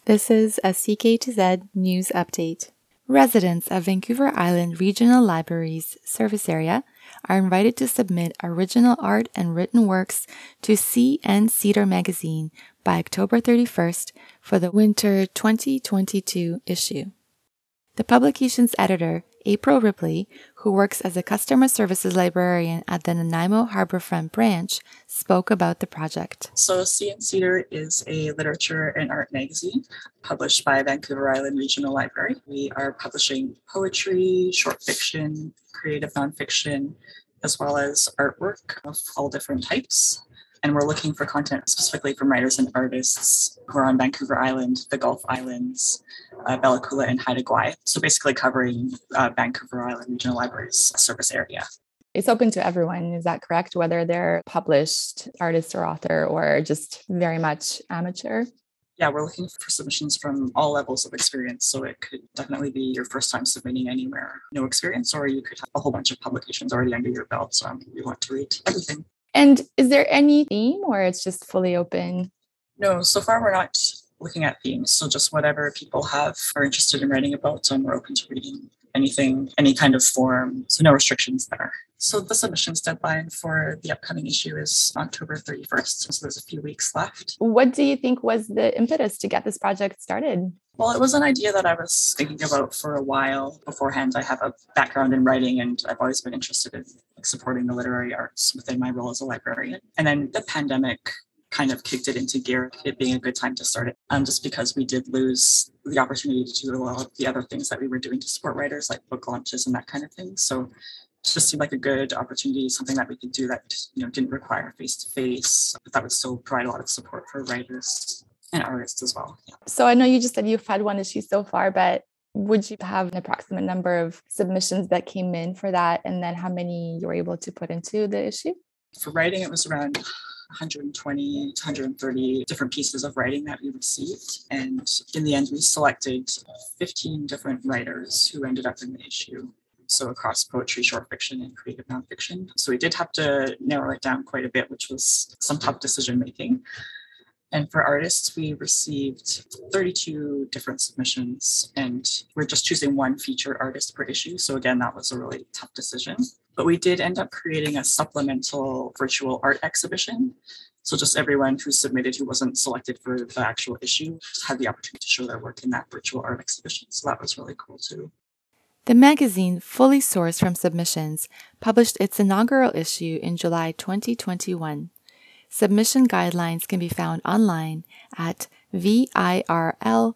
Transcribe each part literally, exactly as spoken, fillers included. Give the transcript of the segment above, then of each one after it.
This is a C K two Z news update. Residents of Vancouver Island Regional Library's service area are invited to submit original art and written works to Sea and Cedar magazine by October thirty-first for the winter twenty twenty-two issue. The publication's editor, April Ripley, who works as a customer services librarian at the Nanaimo Harborfront branch, spoke about the project. So Sea and Cedar is a literature and art magazine published by Vancouver Island Regional Library. We are publishing poetry, short fiction, creative nonfiction, as well as artwork of all different types. And we're looking for content specifically from writers and artists who are on Vancouver Island, the Gulf Islands, uh, Bella Coola, and Haida Gwaii. So basically covering uh, Vancouver Island Regional Library's service area. It's open to everyone, is that correct? Whether they're published artist or author or just very much amateur? Yeah, we're looking for submissions from all levels of experience. So it could definitely be your first time submitting anywhere, no experience, or you could have a whole bunch of publications already under your belt. So um, we want to read everything. And is there any theme or it's just fully open? No, so far we're not looking at themes. So just whatever people have are interested in writing about, and we're open to reading anything, any kind of form. So no restrictions there. So the submissions deadline for the upcoming issue is October thirty-first. So there's a few weeks left. What do you think was the impetus to get this project started? Well, it was an idea that I was thinking about for a while beforehand. I have a background in writing, and I've always been interested in supporting the literary arts within my role as a librarian. And then the pandemic kind of kicked it into gear, it being a good time to start it, um, just because we did lose the opportunity to do a lot of the other things that we were doing to support writers, like book launches and that kind of thing. So it just seemed like a good opportunity, something that we could do that, you know, didn't require face-to-face, but that would still provide a lot of support for writers and artists as well. Yeah. So I know you just said you've had one issue so far, but would you have an approximate number of submissions that came in for that? And then how many you were able to put into the issue? For writing, it was around one hundred twenty to one hundred thirty different pieces of writing that we received. And in the end, we selected fifteen different writers who ended up in the issue. So across poetry, short fiction, and creative nonfiction. So we did have to narrow it down quite a bit, which was some tough decision making. And for artists, we received thirty-two different submissions, and we're just choosing one featured artist per issue. So again, that was a really tough decision. But we did end up creating a supplemental virtual art exhibition. So just everyone who submitted who wasn't selected for the actual issue had the opportunity to show their work in that virtual art exhibition. So that was really cool too. The magazine, fully sourced from submissions, published its inaugural issue in July twenty twenty-one. Submission guidelines can be found online at virl.bc.ca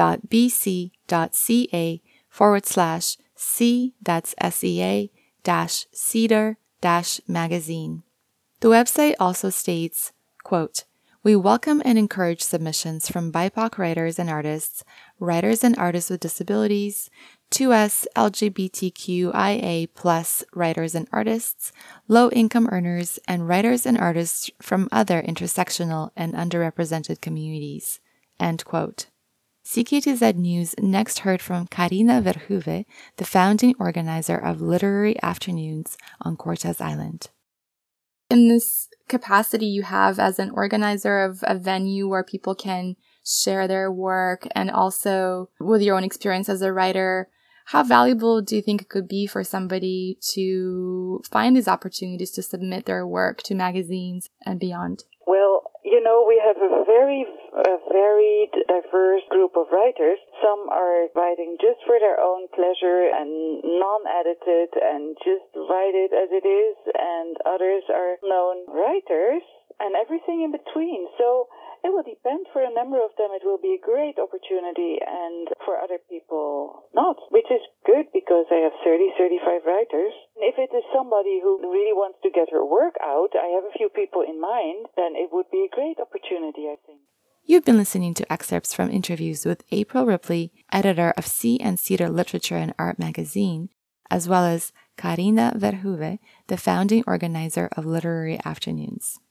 forward slash C, that's S-E-A, dash cedar dash magazine. The website also states, quote, "We welcome and encourage submissions from B I P O C writers and artists, writers and artists with disabilities, two S L G B T Q I A plus writers and artists, low-income earners, and writers and artists from other intersectional and underrepresented communities." End quote. C K two Z News next heard from Karina Verhoeven, the founding organizer of Literary Afternoons on Cortes Island. In this capacity you have as an organizer of a venue where people can share their work, and also with your own experience as a writer, how valuable do you think it could be for somebody to find these opportunities to submit their work to magazines and beyond? Well, you know, we have a very a varied, diverse group of writers. Some are writing just for their own pleasure and non-edited and just write it as it is, and others are known writers and everything in between. So it will depend. For a number of them, it will be a great opportunity, and for other people, not, which is good because I have thirty, thirty-five writers. If it is somebody who really wants to get her work out, I have a few people in mind, then it would be a great opportunity, I think. You've been listening to excerpts from interviews with April Ripley, editor of Sea and Cedar Literature and Art magazine, as well as Karina Verhoeven, the founding organizer of Literary Afternoons.